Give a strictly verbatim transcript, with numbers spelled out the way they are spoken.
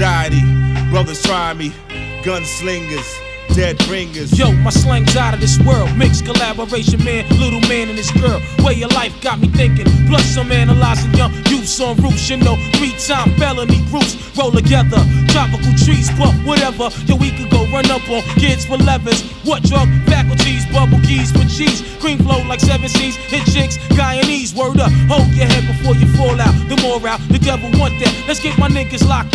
anxiety. Brothers try me, gunslingers, dead ringers. Yo, my slang's out of this world. Mixed collaboration, man, little man and his girl. Way of life got me thinking. Plus I'm analyzing young youths on roofs. You know, three-time felony groups roll together. Tropical trees, puff, whatever. Yo, we could go run up on kids for levers. What drug? Faculties, bubble keys for cheese. Cream flow like seven seas. Hit chicks, Guyanese, word up. Hold your head before you fall out. The morale, the devil want that. Let's get my niggas locked